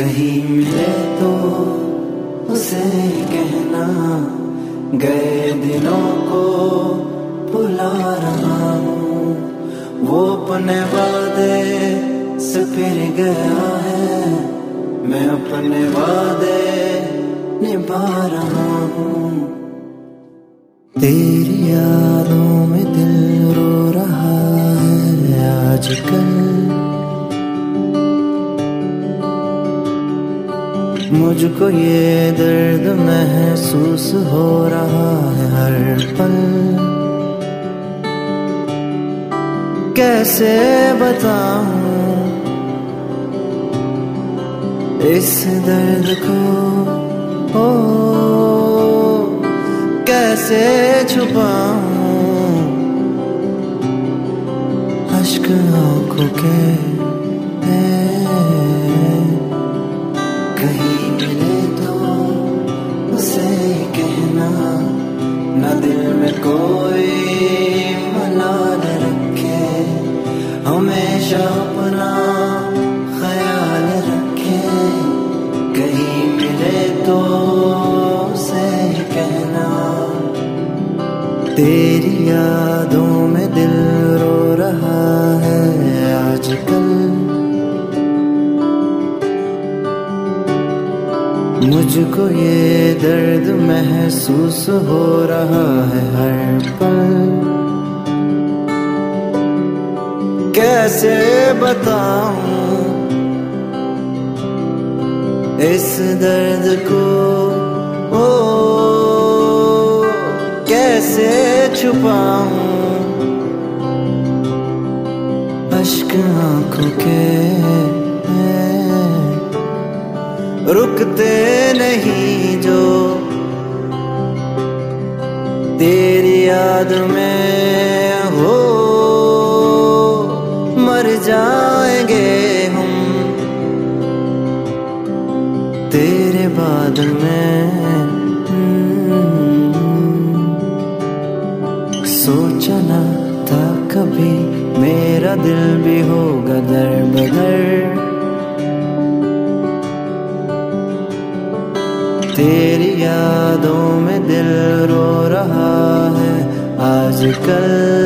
कहीं मिले तो उसे कहना, गए दिनों को भुला रहा हूँ। वो अपने वादे से फिर गया है, मैं अपने वादे निभा रहा हूँ। तेरी यादों में दिल रो रहा है आजकल, मुझको ये दर्द महसूस हो रहा है हर पल। कैसे बताऊं इस दर्द को, ओ कैसे छुपाऊं अश्क आंखों के। कहीं मिले तो उसे कहना, न दिल में कोई मलाल रखे, हमेशा अपना ख्याल रखे। कहीं मिले तो उसे कहना, तेरी यादों में दिल रो रहा है आजकल, मुझको ये दर्द महसूस हो रहा है हर पल। कैसे बताऊं इस दर्द को, ओ कैसे छुपाऊं अश्क आंखों के। रुकते नहीं जो तेरी याद में हो, मर जाएंगे हम तेरे बाद में। सोचा ना था कभी मेरा दिल भी होगा दर बदर, तेरी यादों में दिल रो रहा है आजकल।